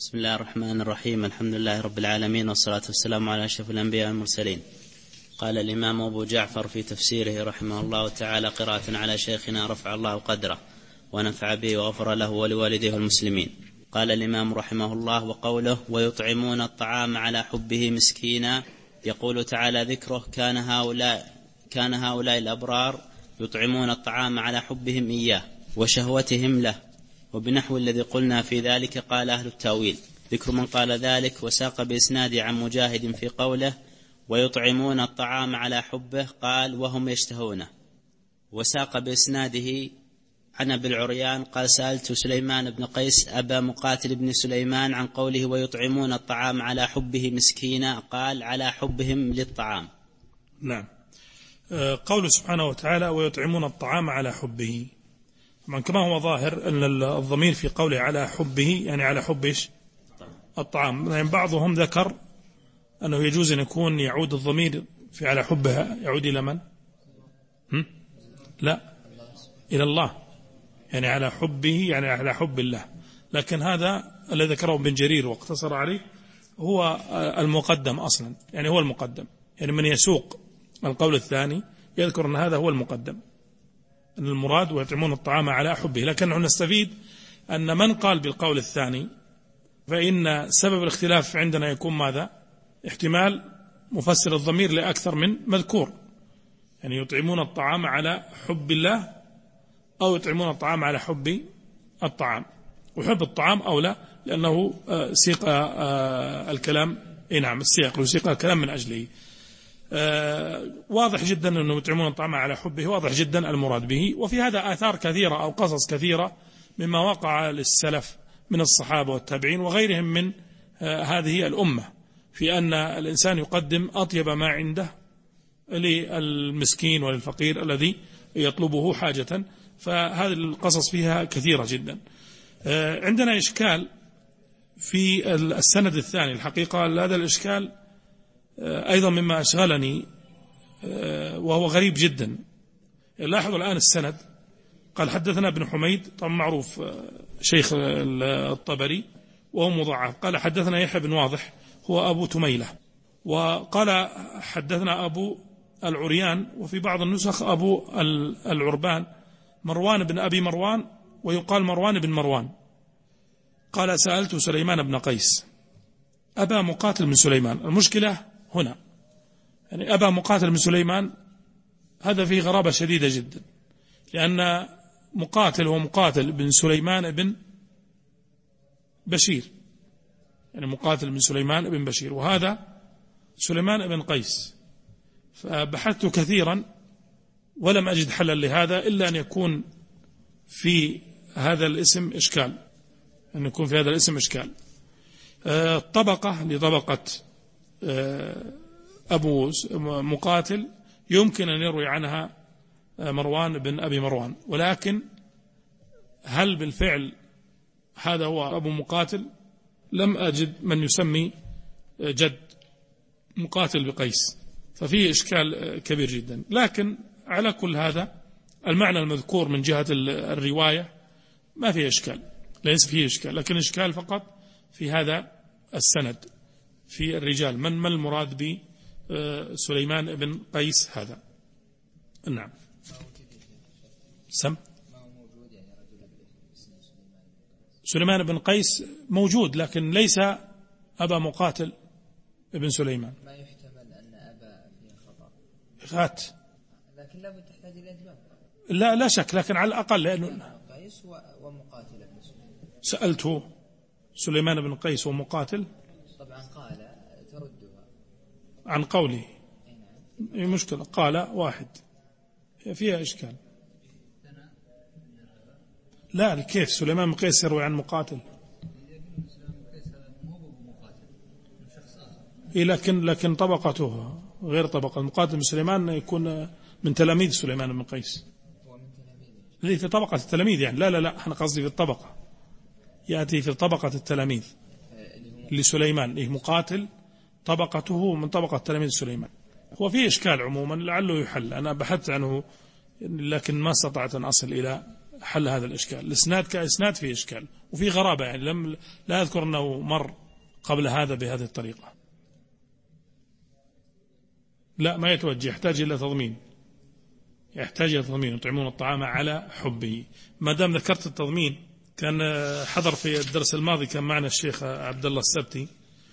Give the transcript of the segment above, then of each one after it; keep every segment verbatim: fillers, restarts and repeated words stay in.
بسم الله الرحمن الرحيم. الحمد لله رب العالمين، والصلاة والسلام على أشرف الأنبياء والمرسلين. قال الإمام أبو جعفر في تفسيره رحمه الله تعالى: قراءة على شيخنا رفع الله قدره ونفع به وغفر له ولوالديه والمسلمين. قال الإمام رحمه الله: وقوله ويطعمون الطعام على حبه مسكينا، يقول تعالى ذكره: كان هؤلاء كان هؤلاء الأبرار يطعمون الطعام على حبهم إياه وشهوتهم له. وبنحو الذي قلنا في ذلك قال أهل التأويل. ذكر من قال ذلك وساق بإسناد عن مجاهد في قوله ويطعمون الطعام على حبه، قال وهم يشتهونه. وساق بإسناده عن أبي العريان قال: سألت سليمان بن قيس أبا مقاتل بن سليمان عن قوله ويطعمون الطعام على حبه مسكينا، قال على حبهم للطعام. نعم. قوله سبحانه وتعالى ويطعمون الطعام على حبه، طبعا كما هو ظاهر أن الضمير في قوله على حبه يعني على حبش الطعام. يعني بعضهم ذكر أنه يجوز أن يكون يعود الضمير في على حبها يعود إلى من؟ هم؟ لا، إلى الله، يعني على حبه يعني على حب الله. لكن هذا الذي ذكره ابن جرير واقتصر عليه هو المقدم أصلا، يعني هو المقدم. يعني من يسوق القول الثاني يذكر أن هذا هو المقدم، أن المراد ويطعمون الطعام على حبه. لكن نستفيد أن من قال بالقول الثاني فإن سبب الاختلاف عندنا يكون ماذا؟ احتمال مفسر الضمير لأكثر من مذكور، يعني يطعمون الطعام على حب الله أو يطعمون الطعام على حب الطعام. وحب الطعام أولى لأنه سيق الكلام، إيه نعم السياق وسيق الكلام من أجله. واضح جدا أنه يطعمون الطعام على حبه، واضح جدا المراد به. وفي هذا آثار كثيرة أو قصص كثيرة مما وقع للسلف من الصحابة والتابعين وغيرهم من هذه الأمة في أن الإنسان يقدم أطيب ما عنده للمسكين وللفقير الذي يطلبه حاجة. فهذه القصص فيها كثيرة جدا. عندنا إشكال في السند الثاني. الحقيقة هذا الإشكال أيضا مما أشغلني وهو غريب جدا. لاحظوا الآن السند، قال حدثنا ابن حميد، طبعا معروف شيخ الطبري وهو مضاعف. قال حدثنا يحيى بن واضح هو أبو تميلة، وقال حدثنا أبو العريان، وفي بعض النسخ أبو العربان مروان بن أبي مروان، ويقال مروان بن مروان. قال سألت سليمان بن قيس أبا مقاتل من سليمان. المشكلة هنا يعني أبا مقاتل من سليمان هذا فيه غرابة شديدة جدا، لأن مقاتل هو مقاتل بن سليمان بن بشير، يعني مقاتل من سليمان بن بشير، وهذا سليمان بن قيس. فبحثت كثيرا ولم أجد حلا لهذا إلا أن يكون في هذا الاسم إشكال، أن يكون في هذا الاسم إشكال. طبقة لطبقة أبو مقاتل يمكن أن يروي عنها مروان بن أبي مروان، ولكن هل بالفعل هذا هو أبو مقاتل؟ لم أجد من يسمي جد مقاتل بقيس، ففيه إشكال كبير جدا. لكن على كل هذا المعنى المذكور من جهة الرواية ما فيه إشكال، ليس فيه إشكال، لكن إشكال فقط في هذا السند في الرجال، من ما المراد بسليمان بن قيس هذا. نعم. سم سليمان بن قيس موجود، لكن ليس أبا مقاتل ابن سليمان. ما يحتمل أن أبا فيه خطأ فات، لكن لا بد تحتاج إلى إدماج. لا لا شك، لكن على الأقل لأنه قيس ومقاتل ابن سليمان. سألته سليمان بن قيس ومقاتل، طبعا قال تردها عن قوله أي مشكلة، قال واحد فيها إشكال. لا كيف سليمان بن قيس يروي عن مقاتل؟ إيه لكن لكن طبقته غير طبقة مقاتل. من سليمان يكون من تلاميذ سليمان بن قيس، اللي في طبقة التلاميذ يعني. لا لا لا احنا قصدي في الطبقة، يأتي في طبقة التلاميذ لسليمان. إيه مقاتل طبقته من طبقة تلاميذ سليمان. هو فيه إشكال عموما لعله يحل، أنا بحثت عنه لكن ما استطعت أن أصل إلى حل هذا الإشكال. الإسناد كإسناد فيه إشكال وفي غرابة، يعني لم لا أذكر أنه مر قبل هذا بهذه الطريقة. لا ما يتوجه، يحتاج إلى تضمين، يحتاج إلى تضمين يطعمون الطعام على حبه. ما دام ذكرت التضمين، كان حضر في الدرس الماضي كان معنا الشيخ عبد الله السبتي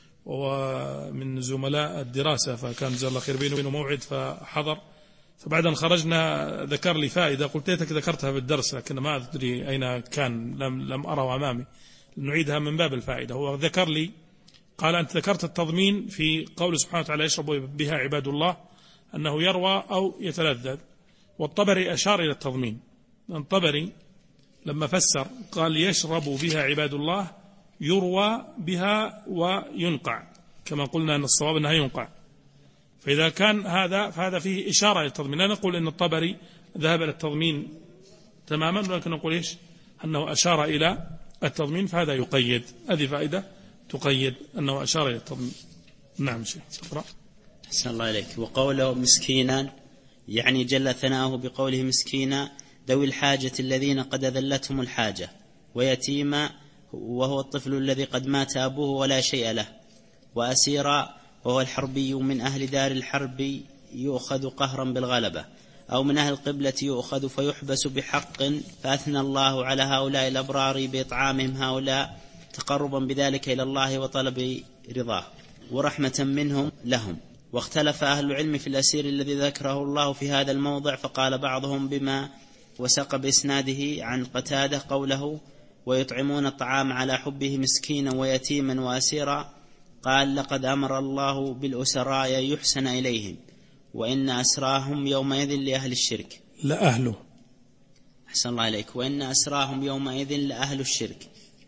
وهو من زملاء الدراسة، فكان جزاه الله خير بينه وبينه موعد فحضر، فبعد أن خرجنا ذكر لي فائدة قلت لك ذكرتها في الدرس لكن ما أدري أين كان، لم, لم أره أمامي، نعيدها من باب الفائدة. هو ذكر لي قال أنت ذكرت التضمين في قول سبحانه وتعالى يشرب بها عباد الله أنه يروى أو يتلذذ، والطبري أشار إلى التضمين. الطبري لما فسر قال يشرب بها عباد الله يروى بها وينقع، كما قلنا أن الصواب أنها ينقع. فإذا كان هذا فهذا فيه إشارة للتضمين. لا نقول أن الطبري ذهب إلى التضمين تماما، ولكن نقول إيش أنه أشار إلى التضمين، فهذا يقيد، هذه فائدة تقيد أنه أشار إلى التضمين. نعم شيخ اقرأ. أحسن الله إليك. وقوله مسكينا يعني جل ثناؤه بقوله مسكينا ذوي الحاجة الذين قد أذلتهم الحاجة، ويتيما وهو الطفل الذي قد مات أبوه ولا شيء له، وأسيرا وهو الحربي من أهل دار الحرب يؤخذ قهرا بالغلبة، أو من أهل القبلة يؤخذ فيحبس بحق، فأثنى الله على هؤلاء الأبرار بإطعامهم هؤلاء تقربا بذلك إلى الله وطلب رضاه ورحمة منهم لهم. واختلف أهل العلم في الأسير الذي ذكره الله في هذا الموضع، فقال بعضهم بما وسق بإسناده عن قتادة قوله ويطعمون الطعام على حبه مسكينا ويتيما وأسيرا، قال لقد أمر الله بالأسراء يحسن إليهم وإن أسراهم يومئذ لأهل الشرك لأهله. أحسن الله إليك. وإن أسراهم يومئذ لأهل الشرك.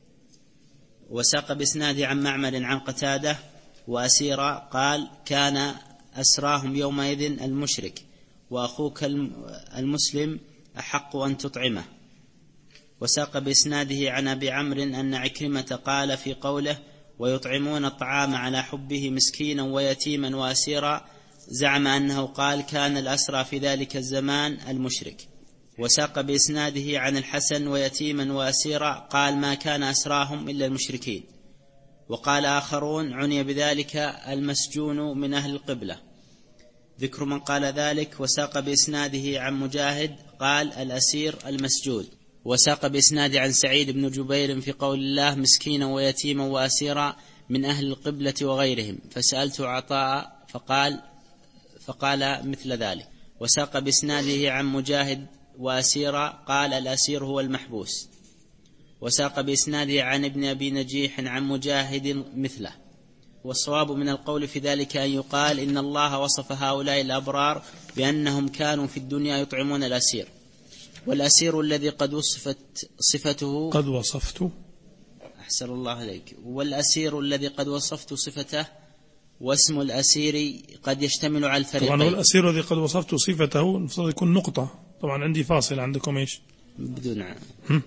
وساق بإسناده عن معمر عن قتادة وأسيرا قال كان أسراهم يومئذ المشرك وأخوك المسلم أحق أن تطعمه. وساق بإسناده عن أبي عمرو أن عكرمة قال في قوله ويطعمون الطعام على حبه مسكينا ويتيما وأسيرا زعم أنه قال كان الأسرى في ذلك الزمان المشرك. وساق بإسناده عن الحسن ويتيما وأسيرا قال ما كان أسراهم إلا المشركين. وقال آخرون عني بذلك المسجون من أهل القبلة، ذكر من قال ذلك. وساق بإسناده عن مجاهد قال الأسير المسجود. وساق بإسناده عن سعيد بن جبير في قول الله مسكينا ويتيما وأسيرا من أهل القبلة وغيرهم، فسألت عطاء فقال فقال مثل ذلك. وساق بإسناده عن مجاهد وأسيرا قال الأسير هو المحبوس. وساق بإسناده عن ابن أبي نجيح عن مجاهد مثله. والصواب من القول في ذلك أن يقال إن الله وصف هؤلاء الأبرار بأنهم كانوا في الدنيا يطعمون الأسير، والأسير الذي قد وصفت صفته قد وصفت أحسن الله عليك. والأسير الذي قد وصفت صفته واسم الأسير قد يشتمل على الفريقين. طبعا الأسير الذي قد وصفت صفته المفروض يكون نقطة، طبعا عندي فاصل، عندكم إيش بدون ع...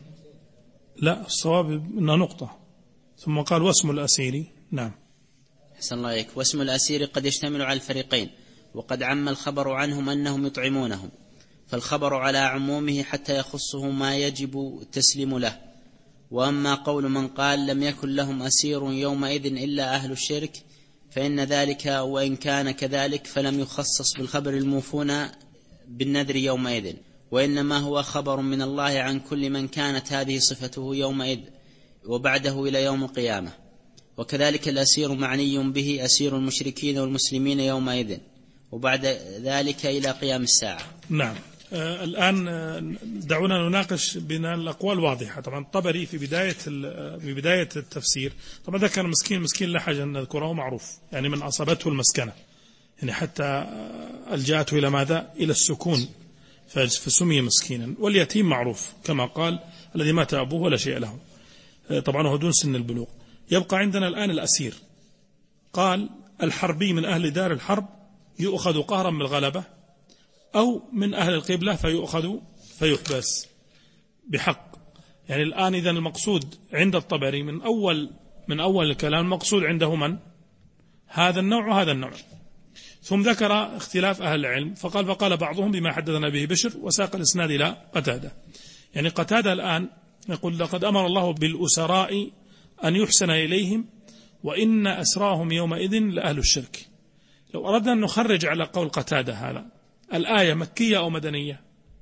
لا الصواب إنها نقطة، ثم قال واسم الأسير. نعم أحسن الله عليك. واسم الأسير قد يشتمل على الفريقين، وقد عم الخبر عنهم أنهم يطعمونهم، فالخبر على عمومه حتى يخصه ما يجب التسليم له. وأما قول من قال لم يكن لهم أسير يومئذ إلا أهل الشرك فإن ذلك وإن كان كذلك فلم يخصص بالخبر الموفون بالنذر يومئذ، وإنما هو خبر من الله عن كل من كانت هذه صفته يومئذ وبعده إلى يوم القيامة. وكذلك الأسير معني به أسير المشركين والمسلمين يومئذ وبعد ذلك إلى قيام الساعة. نعم. آه الآن آه دعونا نناقش بين الأقوال واضحة. طبعا الطبري في بداية في بداية التفسير طبعا ذكر مسكين مسكين لا حاجة أن نذكره معروف، يعني من أصابته المسكنة، يعني حتى آه ألجأته إلى ماذا؟ إلى السكون فسمي مسكينا. واليتيم معروف كما قال الذي مات أبوه ولا شيء له، آه طبعا هو دون سن البلوغ. يبقى عندنا الآن الأسير. قال الحربي من أهل دار الحرب يؤخذ قهرا بالغلبة، أو من أهل القبلة فيؤخذ فيحبس بحق. يعني الآن إذن المقصود عند الطبري من أول من أول الكلام المقصود عنده من؟ هذا النوع وهذا النوع. ثم ذكر اختلاف أهل العلم فقال فقال بعضهم بما حدثنا به بشر، وساق الإسناد إلى قتادة. يعني قتادة الآن يقول لقد أمر الله بالأسراء أن يحسن إليهم وإن أسراهم يومئذ لأهل الشرك. لو أردنا أن نخرج على قول قتادة هذا، الآية مكية أو مدنية؟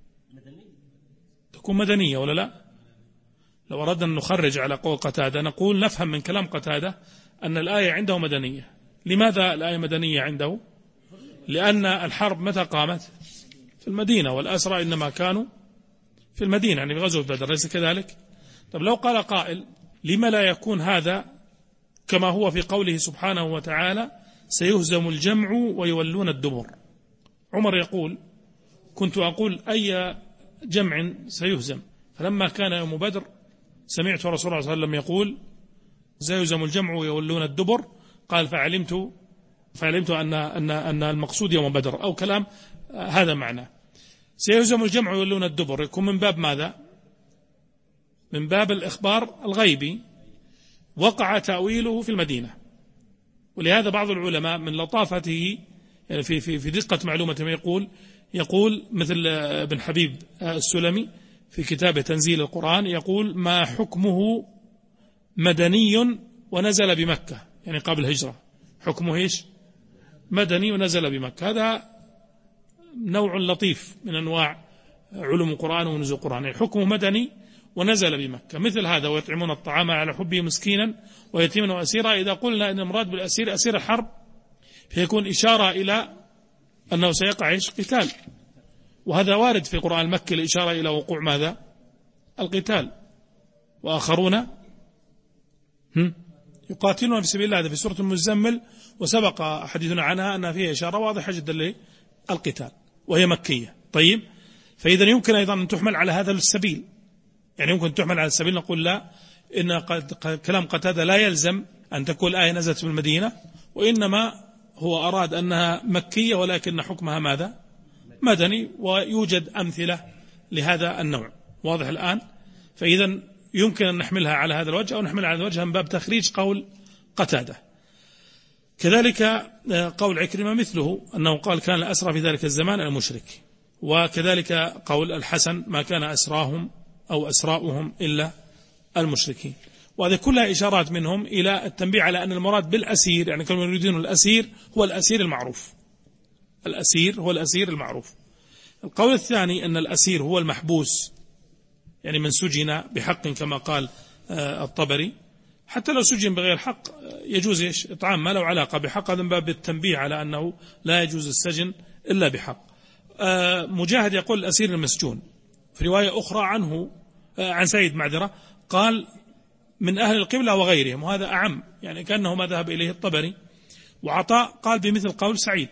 تكون مدنية ولا لا؟ لو أردنا أن نخرج على قول قتادة نقول نفهم من كلام قتادة أن الآية عنده مدنية. لماذا الآية مدنية عنده؟ لأن الحرب متى قامت؟ في المدينة، والأسرى إنما كانوا في المدينة يعني في غزوة بدر، ليس كذلك؟ طب لو قال قائل لما لا يكون هذا كما هو في قوله سبحانه وتعالى سيهزم الجمع ويولون الدبر؟ عمر يقول كنت أقول أي جمع سيهزم، فلما كان يوم بدر سمعت رسول الله صلى الله عليه وسلم يقول سيهزم الجمع ويولون الدبر، قال فعلمت فعلمت أن أن أن المقصود يوم بدر، أو كلام هذا معناه. سيهزم الجمع ويولون الدبر يكون من باب ماذا؟ من باب الإخبار الغيبي، وقع تأويله في المدينة. ولهذا بعض العلماء من لطافته يعني في في في دقة معلومته يقول يقول مثل ابن حبيب السلمي في كتابه تنزيل القرآن، يقول ما حكمه مدني ونزل بمكة، يعني قبل الهجرة، حكمه ايش؟ مدني ونزل بمكة. هذا نوع لطيف من أنواع علوم القرآن ونزول القرآن، يعني حكمه مدني ونزل بمكة. مثل هذا ويطعمون الطعام على حبه مسكينا ويتيما وأسيرا، إذا قلنا إن المراد بالأسير أسير الحرب فيكون إشارة إلى أنه سيقع إيش؟ قتال، وهذا وارد في القرآن المكي الإشارة إلى وقوع ماذا؟ القتال. وآخرون هم يقاتلون في سبيل الله، هذا في سورة المزمل، وسبق حديثنا عنها أنها فيها إشارة واضحة جدا للقتال وهي مكية. طيب، فإذا يمكن أيضا أن تحمل على هذا السبيل، يعني يمكن تحمل على السبيل نقول لا إن قد كلام قتادة لا يلزم أن تكون الآية نزلت في المدينة، وإنما هو أراد أنها مكية ولكن حكمها ماذا؟ مدني، ويوجد أمثلة لهذا النوع. واضح الآن؟ فإذا يمكن أن نحملها على هذا الوجه أو نحملها على هذا الوجه من باب تخريج قول قتادة. كذلك قول عكرمة مثله أنه قال كان الأسرى في ذلك الزمان المشرك، وكذلك قول الحسن ما كان أسراهم أو أسراؤهم إلا المشركين. وهذه كلها إشارات منهم إلى التنبيه على أن المراد بالأسير، يعني كانوا يريدون الأسير هو الأسير المعروف، الأسير هو الأسير المعروف. القول الثاني أن الأسير هو المحبوس، يعني من سجن بحق كما قال الطبري، حتى لو سجن بغير حق يجوز إيش؟ إطعام ما له علاقة بحق، هذا من باب التنبيه على أنه لا يجوز السجن إلا بحق. مجاهد يقول الأسير المسجون. في رواية أخرى عنه عن سيد معذرة قال من أهل القبلة وغيرهم، وهذا أعم، يعني كأنه ما ذهب إليه الطبري. وعطاء قال بمثل قول سعيد.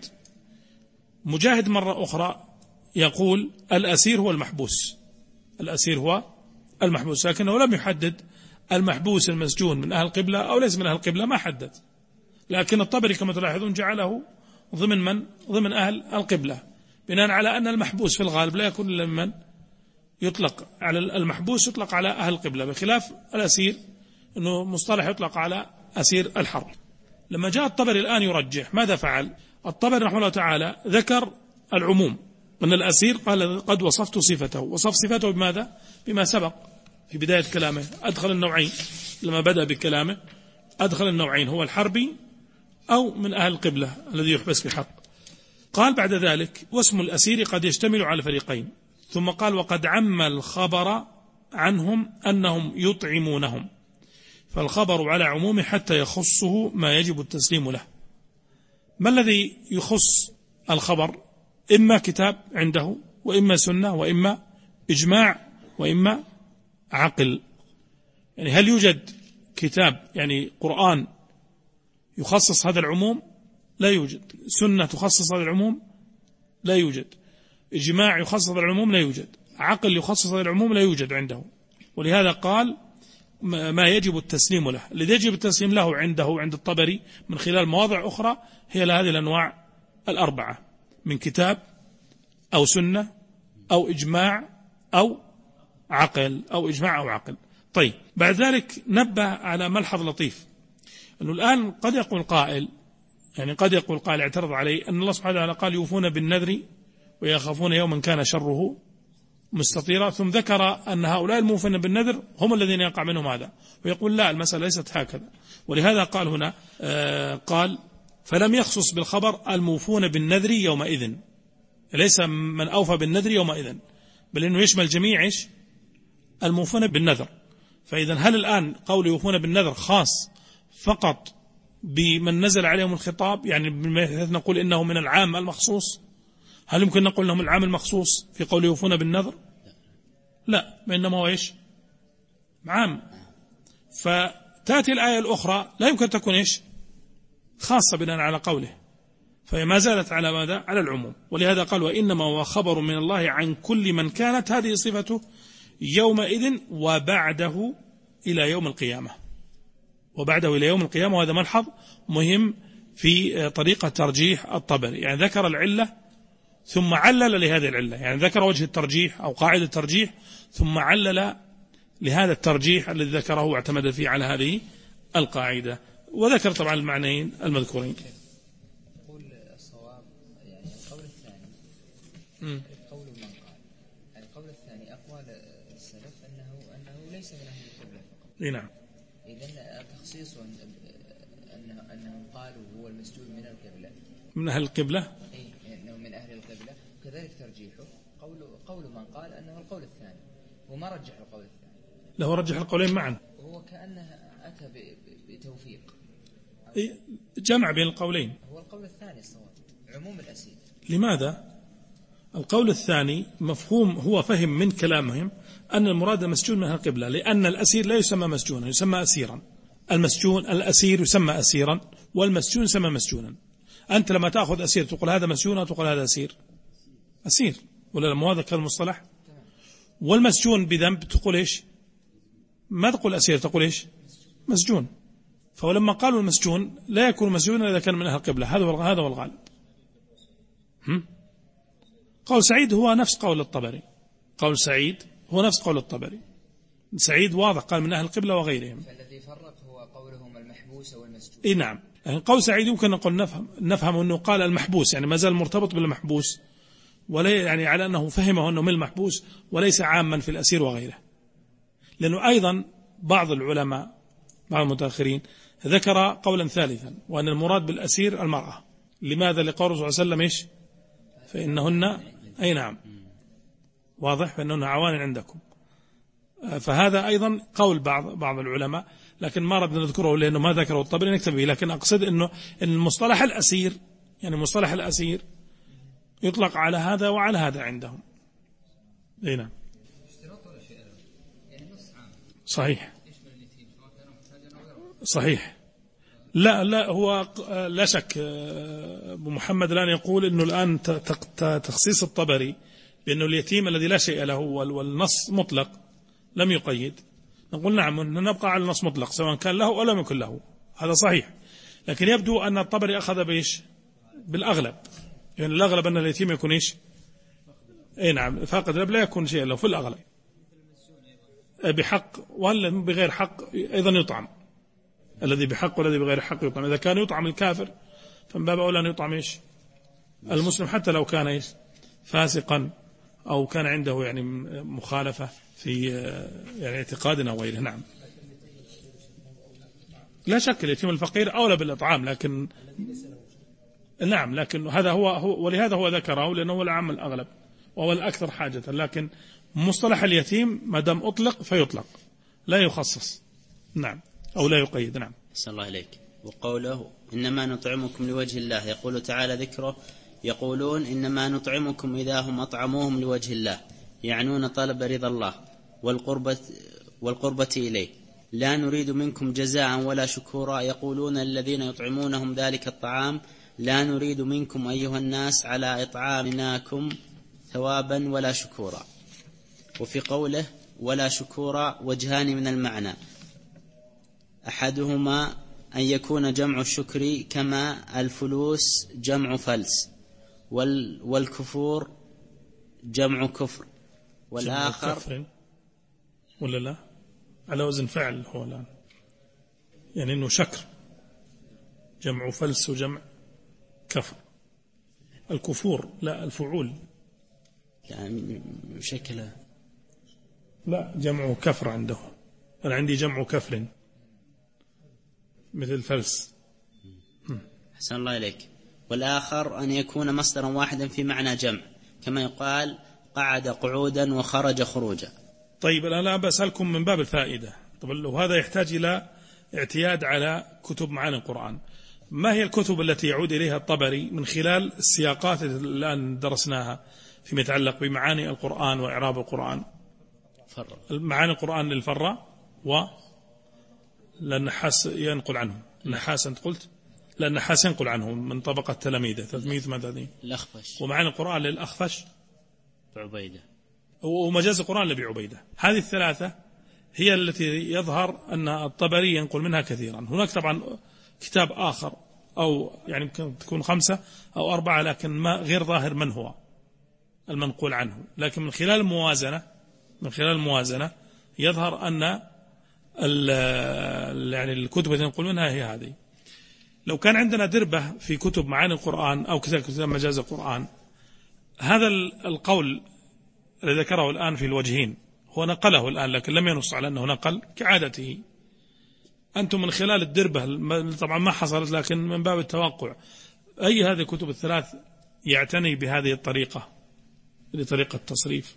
مجاهد مرة أخرى يقول الأسير هو المحبوس، الأسير هو المحبوس، لكنه لم يحدد المحبوس المسجون من أهل القبلة أو ليس من أهل القبلة، ما حدد. لكن الطبري كما تلاحظون جعله ضمن من؟ ضمن أهل القبلة، بناء على أن المحبوس في الغالب لا يكون إلا من يطلق على المحبوس يطلق على أهل القبلة، بخلاف الأسير أنه مصطلح يطلق على أسير الحرب. لما جاء الطبري الآن يرجح ماذا فعل؟ الطبري رحمه الله تعالى ذكر العموم، أن الأسير قال قد وصفت صفته، وصف صفته بماذا؟ بما سبق في بداية كلامه، أدخل النوعين لما بدأ بكلامه، أدخل النوعين هو الحربي أو من أهل القبلة الذي يحبس بحق. قال بعد ذلك واسم الأسير قد يشتمل على فريقين، ثم قال وقد عم الخبر عنهم أنهم يطعمونهم، فالخبر على عمومه حتى يخصه ما يجب التسليم له. ما الذي يخص الخبر؟ إما كتاب عنده، وإما سنة، وإما إجماع، وإما عقل. يعني هل يوجد كتاب يعني قرآن يخصص هذا العموم؟ لا يوجد. سنة تخصص هذا العموم؟ لا يوجد. إجماع يخصص هذا العموم؟ لا يوجد. عقل يخصص هذا العموم؟ لا يوجد عنده. ولهذا قال ما يجب التسليم له. الذي يجب التسليم له عنده عند الطبري من خلال مواضع أخرى هي لهذه الأنواع الأربعة، من كتاب أو سنة أو إجماع أو عقل، أو إجماع أو عقل. طيب، بعد ذلك نبه على ملحظ لطيف، أنه الآن قد يقول قائل، يعني قد يقول قائل اعترض عليه أن الله سبحانه وتعالى قال يوفون بالنذر ويخافون يوما كان شره مستطيرة، ثم ذكر أن هؤلاء الموفون بالنذر هم الذين يقع منهم هذا، ويقول لا، المسألة ليست هكذا. ولهذا قال هنا آه قال فلم يخصص بالخبر الموفون بالنذر يومئذ، ليس من أوفى بالنذر يومئذ، بل إنه يشمل جميع إيش الموفون بالنذر. فإذا هل الآن قول يوفون بالنذر خاص فقط بمن نزل عليهم الخطاب، يعني نقول إنه من العام المخصوص؟ هل يمكن نقول إنه من العام المخصوص في قول يوفون بالنذر؟ لا، وإنما هو إيش عام. فتأتي الآية الأخرى لا يمكن تكون إيش خاصة بناء على قوله، فهي ما زالت على ماذا؟ على العموم. ولهذا قال وإنما هو خبر من الله عن كل من كانت هذه صفته يومئذ وبعده إلى يوم القيامة، وبعده إلى يوم القيامة. وهذا ملحظ مهم في طريقة ترجيح الطبري، يعني ذكر العلة ثم علل لهذه العلة، يعني ذكر وجه الترجيح أو قاعدة الترجيح ثم علل لهذا الترجيح الذي ذكره واعتمد فيه على هذه القاعدة، وذكر طبعا المعنيين المذكورين. يقول الصواب يعني القول الثاني م. قول من قال، القول الثاني أقوال السلف أنه أنه ليس من أهل القبلة فقط. نعم. إذن تخصيص أنه أنهم قالوا هو المسجود من القبلة، من أهل القبلة، إيه أنه من أهل القبلة، كذلك ترجيحه قول قول من قال أنه القول الثاني، وما رجح القول الثاني، له رجح القولين معا، وهو كأنه أتى بتوفيق جمع بين القولين. هو القول الثاني الصواب عموم الأسير. لماذا؟ القول الثاني مفهوم، هو فهم من كلامهم أن المراد المسجون من أهل القبلة، لأن الأسير لا يسمى مسجونا، يسمى أسيرا. المسجون الأسير يسمى أسيرا، والمسجون يسمى مسجونا. أنت لما تأخذ أسير تقول هذا مسجون أو تقول هذا أسير؟ أسير، ولا لما هذا المصطلح؟ والمسجون بذنب تقول إيش؟ ما تقول أسير، تقول إيش؟ مسجون. فلما قالوا المسجون لا يكون مسجونا إذا كان من أهل القبلة، هذا هذا هو الغالب. قول سعيد هو نفس قول الطبري، قول سعيد هو نفس قول الطبري. سعيد واضح قال من أهل القبلة وغيرهم. فالذي فرق هو قولهم المحبوس والمسجون. إيه نعم، يعني قول سعيد يمكن نقول نفهم نفهم أنه قال المحبوس، يعني ما زال مرتبط بالمحبوس، ولا يعني على أنه فهمه أنه من المحبوس وليس عاما في الأسير وغيره. لأنه أيضا بعض العلماء بعض المتأخرين ذكر قولا ثالثا، وأن المراد بالأسير المرأة. لماذا؟ لقول صلى الله عليه وسلم إيش؟ فإنهن أي نعم واضح، فإنهن عوان عندكم. فهذا أيضا قول بعض بعض العلماء، لكن ما ردنا نذكره لأنه ما ذكره الطبري نكتب به. لكن أقصد أنه إن المصطلح الأسير، يعني مصطلح الأسير يطلق على هذا وعلى هذا عندهم. أي نعم صحيح صحيح. لا لا هو لا شك أبو محمد الآن يقول إنه الآن تخصيص الطبري بأنه اليتيم الذي لا شيء له والنص مطلق لم يقيد، نقول نعم نبقى على النص مطلق سواء كان له أو لم يكن له، هذا صحيح. لكن يبدو أن الطبري أخذ بإيش؟ بالأغلب، يعني الأغلب أن اليتيم يكون إيش؟ أي نعم فاقد الأب لا يكون شيء له في الأغلب بحق، ولا بغير حق أيضا يطعم. الذي بحق والذي بغير حق يطعم. إذا كان يطعم الكافر فمن باب أولى أن يطعم إيش؟ المسلم، حتى لو كان إيش؟ فاسقا أو كان عنده يعني مخالفة في يعني اعتقاد أو غيره. نعم لا شك اليتيم الفقير أولى بالإطعام، لكن نعم لكن هذا هو, هو ولهذا هو ذكره لأنه هو العام الأغلب وهو الأكثر حاجة. لكن مصطلح اليتيم ما دام أطلق فيطلق لا يخصص، نعم أو لا يقيد. نعم أحسن الله إليك. وقوله إنما نطعمكم لوجه الله، يقول تعالى ذكره يقولون إنما نطعمكم إذا هم أطعموهم لوجه الله، يعنون طلب رضا الله والقربة, والقربة إليه، لا نريد منكم جزاء ولا شكورا. يقولون الذين يطعمونهم ذلك الطعام لا نريد منكم أيها الناس على إطعامناكم ثوابا ولا شكورا. وفي قوله ولا شكورا وجهان من المعنى، أحدهما أن يكون جمع الشكر كما الفلوس جمع فلس، والكفور جمع كفر، والآخر كفر ولا لا على وزن فعل هو الآن، يعني أنه شكر جمع فلس وجمع كفر. الكفور لا الفعول يعني شكله لا، جمع كفر عنده، أنا عندي جمع كفر مثل فلس. أحسن الله إليك. والآخر أن يكون مصدرا واحدا في معنى جمع، كما يقال قعد قعودا وخرج خروجا. طيب الآن بسألكم من باب الفائدة، طب وهذا يحتاج إلى اعتياد على كتب معاني القرآن. ما هي الكتب التي يعود إليها الطبري من خلال السياقات الآن درسناها فيما يتعلق بمعاني القرآن وإعراب القرآن؟ فرّ. معاني القرآن للفرّة و للنحاس ينقل عنه. النحاس أنت قلت؟ لا، النحاس ينقل عنه من طبقة تلاميذه ثلاثمائة وثمانين. الأخفش. ومعاني القرآن للأخفش بعبيدة. ومجاز القرآن لأبي عبيدة. هذه الثلاثة هي التي يظهر أن الطبري ينقل منها كثيرا. هناك طبعا كتاب آخر أو يعني يمكن تكون خمسة أو أربعة، لكن ما غير ظاهر من هو المنقول عنه، لكن من خلال الموازنة من خلال الموازنة يظهر أن يعني الكتب التي نقول منها هي هذه. لو كان عندنا دربة في كتب معاني القرآن أو كتاب كتاب مجاز القرآن، هذا القول الذي ذكره الآن في الوجهين هو نقله الآن، لكن لم ينص على أنه نقل كعادته. أنتم من خلال الدربة طبعا ما حصلت، لكن من باب التوقع، أي هذه الكتب الثلاث يعتني بهذه الطريقة لطريقة التصريف؟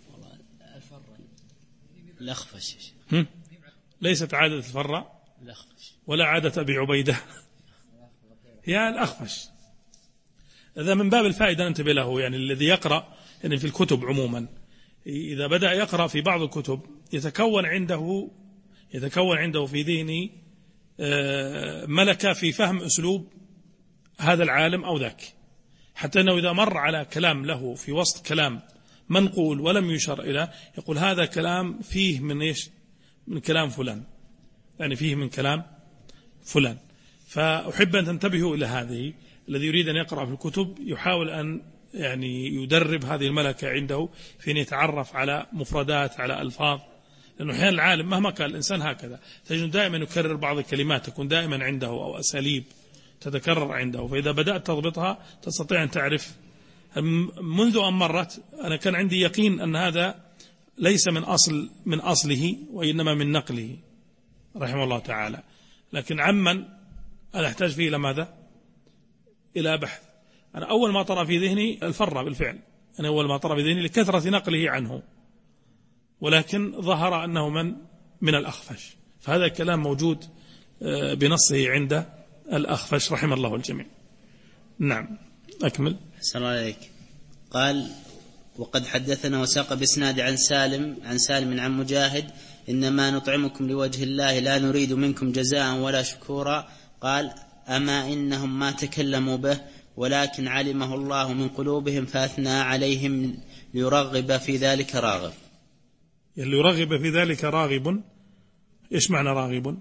الأخفش. ليست عادة الفرّة ولا عادة أبي عبيدة، هي الأخفش. هذا من باب الفائدة ننتبه له، يعني الذي يقرأ يعني في الكتب عموما إذا بدأ يقرأ في بعض الكتب يتكون عنده يتكون عنده في ذهنه ملكة في فهم أسلوب هذا العالم أو ذاك، حتى أنه إذا مر على كلام له في وسط كلام منقول ولم يشر إلى، يقول هذا كلام فيه من إيش؟ من كلام فلان، يعني فيه من كلام فلان. فأحب أن تنتبهوا إلى هذه. الذي يريد أن يقرأ في الكتب يحاول أن يعني يدرب هذه الملكة عنده في أن يتعرف على مفردات، على ألفاظ، لأنه أحيانا العالم مهما كان الإنسان هكذا تجد دائما يكرر بعض الكلمات، تكون دائما عنده أو أساليب تتكرر عنده، فإذا بدأت تضبطها تستطيع أن تعرف. منذ أن مرت أنا كان عندي يقين أن هذا ليس من أصل من أصله وإنما من نقله رحمه الله تعالى، لكن عمن أنا أحتاج فيه إلى ماذا؟ إلى بحث. أنا أول ما طرأ في ذهني الفرّة بالفعل، أنا أول ما طرأ في ذهني لكثرة نقله عنه، ولكن ظهر أنه من من الأخفش، فهذا الكلام موجود بنصه عند الأخفش رحمه الله الجميع. نعم أكمل. السلام عليك. قال وقد حدثنا وساق بإسناد عن سالم عن سالم عن مجاهد إنما نطعمكم لوجه الله لا نريد منكم جزاء ولا شكورا. قال أما إنهم ما تكلموا به ولكن علمه الله من قلوبهم فأثنى عليهم ليرغب في ذلك راغب. اللي يرغب في ذلك راغب، إيش معنى راغب؟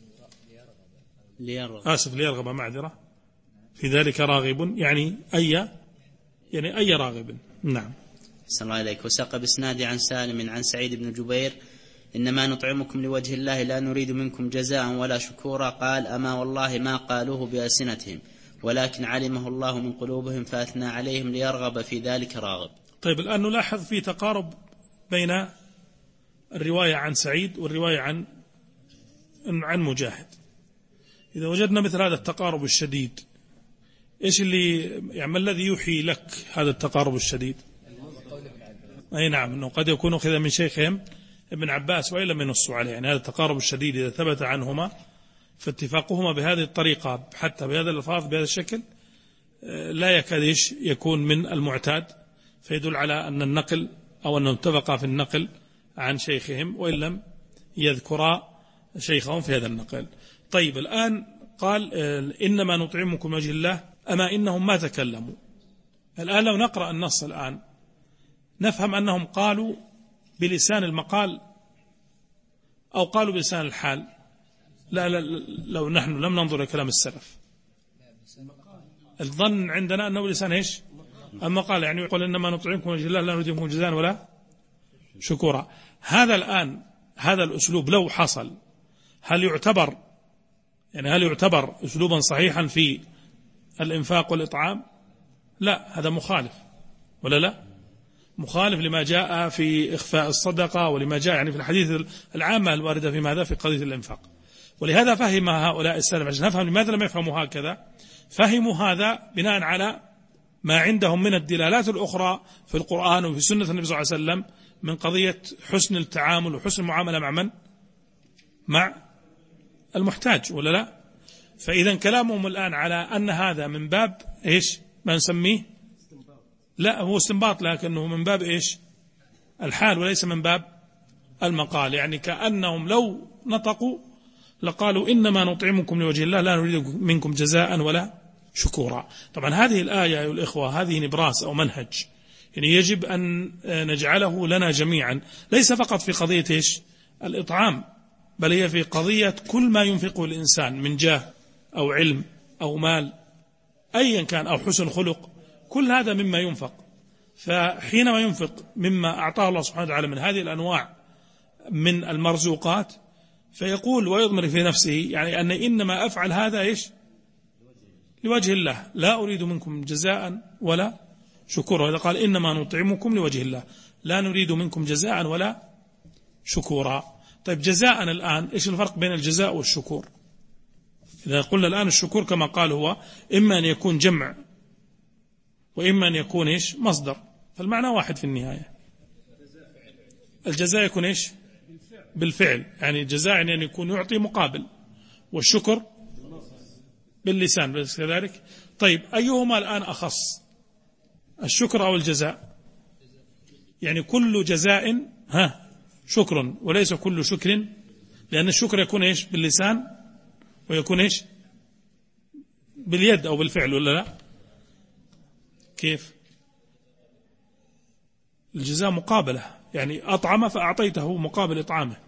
ليرغب. آسف ليرغب، معذرة. في ذلك راغب يعني أي يعني أي راغب. نعم. السلام عليك. وساق بإسناد عن سالم عن سعيد بن جبير إنما نطعمكم لوجه الله لا نريد منكم جزاء ولا شكورا. قال أما والله ما قالوه بألسنتهم ولكن علمه الله من قلوبهم فأثنى عليهم ليرغب في ذلك راغب. طيب الآن نلاحظ في تقارب بين الرواية عن سعيد والرواية عن عن مجاهد. إذا وجدنا مثل هذا التقارب الشديد، إيش اللي يعني ما الذي يوحي لك هذا التقارب الشديد؟ أي نعم، أنه قد يكون أخذ من شيخهم ابن عباس وإن لم ينصوا عليه. يعني هذا التقارب الشديد إذا ثبت عنهما فاتفاقهما بهذه الطريقة حتى بهذا الألفاظ بهذا الشكل لا يكاد يكون من المعتاد، فيدل على أن النقل أو أنه اتفقا في النقل عن شيخهم وإن لم يذكرا شيخهم في هذا النقل. طيب الآن قال إنما نطعمكم وجه الله أما إنهم ما تكلموا. الآن لو نقرأ النص الآن نفهم أنهم قالوا بلسان المقال أو قالوا بلسان الحال. لا, لا لو نحن لم ننظر لكلام السلف الظن عندنا أنه لسان إيش؟ أما قال يعني يقول إنما نطعمكم وجه الله لا نريد منكم جزاء ولا شكورا. هذا الآن هذا الأسلوب لو حصل هل يعتبر يعني هل يعتبر أسلوبا صحيحا في الإنفاق والإطعام؟ لا، هذا مخالف ولا لا؟ مخالف لما جاء في إخفاء الصدقة ولما جاء يعني في الحديث العامة الواردة في ماذا في قضية الإنفاق. ولهذا فهم هؤلاء السلف، عشان نفهم لماذا لم يفهموا هكذا، فهموا هذا بناء على ما عندهم من الدلالات الأخرى في القرآن وفي سنة النبي صلى الله عليه وسلم من قضية حسن التعامل وحسن المعاملة مع من؟ مع المحتاج ولا لا؟ فإذا كلامهم الآن على أن هذا من باب إيش ما نسميه؟ لا هو استنباط، لكنه من باب إيش؟ الحال وليس من باب المقال. يعني كأنهم لو نطقوا لقالوا إنما نطعمكم لوجه الله لا نريد منكم جزاء ولا شكورا. طبعا هذه الآية أيها الإخوة هذه نبراس أو منهج، يعني يجب أن نجعله لنا جميعا، ليس فقط في قضية إيش؟ الإطعام، بل هي في قضية كل ما ينفقه الإنسان من جاه أو علم أو مال أيا كان أو حسن خلق، كل هذا مما ينفق. فحينما ينفق مما أعطاه الله سبحانه وتعالى من هذه الأنواع من المرزوقات فيقول ويضمر في نفسه يعني أن إنما أفعل هذا إيش؟ لوجه الله لا أريد منكم جزاء ولا شكورا. وإذا قال إنما نطعمكم لوجه الله لا نريد منكم جزاء ولا شكورا. طيب جزاء الآن إيش الفرق بين الجزاء والشكور؟ إذا قلنا الآن الشكور كما قال هو إما أن يكون جمع وإما أن يكون إيش؟ مصدر، فالمعنى واحد في النهاية. الجزاء يكون إيش؟ بالفعل، يعني الجزاء يعني أن يكون يعطي مقابل، والشكر باللسان بس كذلك. طيب أيهما الآن أخص، الشكر أو الجزاء؟ يعني كل جزاء ها شكر وليس كل شكر، لأن الشكر يكون إيش؟ باللسان ويكون إيش؟ باليد أو بالفعل ولا لا؟ كيف؟ الجزاء مقابلة، يعني أطعم فأعطيته مقابل إطعامه.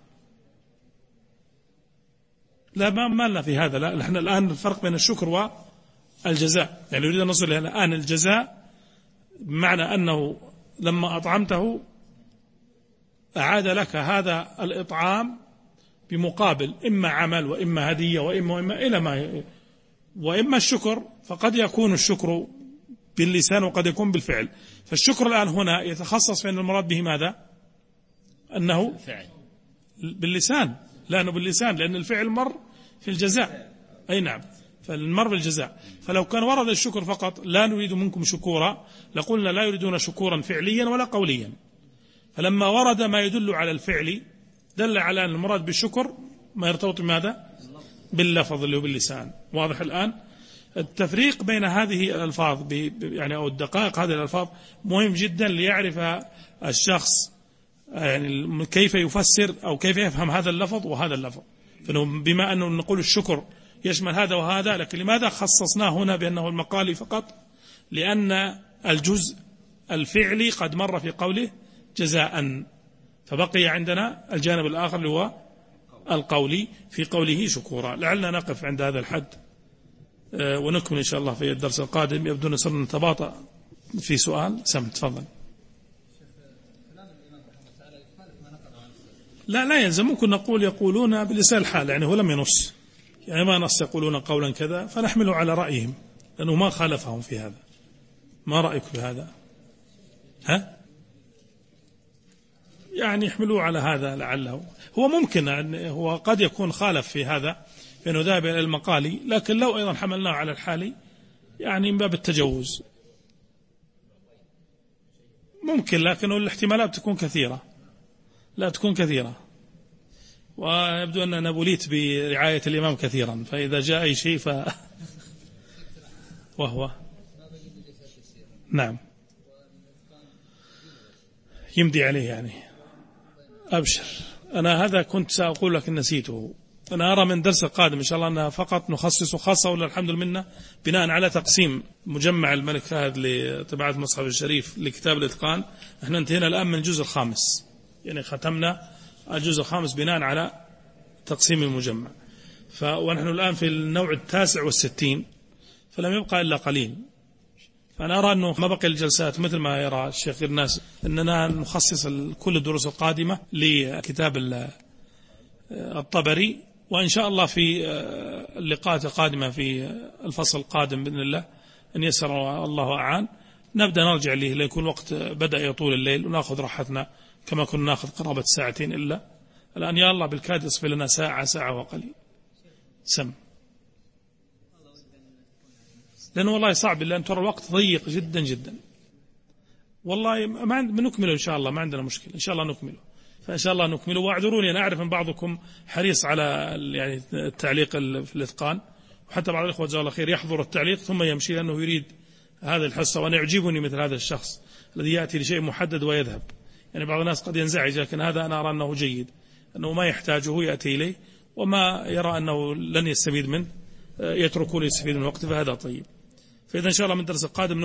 لا ما مالنا في هذا، لا نحن الآن الفرق بين الشكر والجزاء، يعني نريد أن نصل إلى الآن الجزاء بمعنى أنه لما أطعمته أعاد لك هذا الإطعام بمقابل إما عمل وإما هدية وإما, وإما إلى ما، وإما الشكر فقد يكون الشكر باللسان وقد يكون بالفعل. فالشكر الآن هنا يتخصص في أن المراد به ماذا؟ أنه باللسان، لأنه باللسان لأن الفعل مر في الجزاء، أي نعم فالمر بالجزاء. فلو كان ورد الشكر فقط لا نريد منكم شكورا لقلنا لا يريدون شكورا فعليا ولا قوليا. فلما ورد ما يدل على الفعل دل على أن المراد بالشكر ما يرتبط بماذا؟ باللفظ اللي هو باللسان. واضح الآن؟ التفريق بين هذه الألفاظ يعني أو الدقائق هذه الألفاظ مهم جدا ليعرف الشخص يعني كيف يفسر أو كيف يفهم هذا اللفظ وهذا اللفظ. بما أنه نقول الشكر يشمل هذا وهذا، لكن لماذا خصصناه هنا بأنه المقالي فقط؟ لأن الجزء الفعلي قد مر في قوله جزاء، فبقي عندنا الجانب الآخر اللي هو القولي في قوله شكورا. لعلنا نقف عند هذا الحد ونكمل إن شاء الله في الدرس القادم. يبدو أن صرنا نتباطأ في سؤال. سم تفضل. لا لا يلزم، ممكن نقول يقولون بلسان الحال، يعني هو لم ينص، يعني ما نص يقولون قولا كذا فنحمله على رأيهم لأنه ما خالفهم في هذا. ما رأيك بهذا؟ ها؟ يعني يحملوه على هذا لعله هو ممكن أن هو قد يكون خالف في هذا فإنه ذهب إلى المقالي، لكن لو أيضا حملناه على الحالي يعني من باب التجوز ممكن، لكن الاحتمالات تكون كثيرة، لا تكون كثيرة، ويبدو أن نبوليت برعاية الإمام كثيرا، فإذا جاء أي شيء ف وهو نعم يمضي عليه. يعني أبشر، أنا هذا كنت سأقول لك نسيته. أنا أرى من درس القادم إن شاء الله أنها فقط نخصص خاصة ولا الحمد لله بناء على تقسيم مجمع الملك فهد لطباعة المصحف الشريف لكتاب الإتقان. احنا انتهينا الآن من الجزء الخامس، يعني ختمنا الجزء الخامس بناء على تقسيم المجمع، ف... ونحن الآن في النوع التاسع والستين، فلم يبقى إلا قليل. فأنا أرى أنه ما بقي الجلسات مثل ما يرى الشيخ الناس أننا نخصص كل الدروس القادمة لكتاب الطبري، وإن شاء الله في اللقاءات القادمة في الفصل القادم بإذن الله أن يسر الله أعان نبدأ نرجع له ليكون وقت بدأ يطول الليل ونأخذ راحتنا كما كنا نأخذ قرابة ساعتين إلا الآن يا الله بالكاد يصفي لنا ساعة ساعة وقليل. سم لأنه والله صعب لأن ترى الوقت ضيق جدا جدا. والله ما عند بنكمله إن شاء الله، ما عندنا مشكلة إن شاء الله نكمله، فإن شاء الله نكمله. واعذروني أنا أعرف أن بعضكم حريص على يعني التعليق في الإتقان، وحتى بعض الإخوة جزاه الله خير يحضر التعليق ثم يمشي لأنه يريد هذا الحصة. وأنا يعجبني مثل هذا الشخص الذي يأتي لشيء محدد ويذهب. يعني بعض الناس قد ينزعج، لكن هذا أنا أرى أنه جيد، أنه ما يحتاجه يأتي إليه وما يرى أنه لن يستفيد منه يتركه ليستفيد من وقته، فهذا طيب. فإذا إن شاء الله من الدرس القادم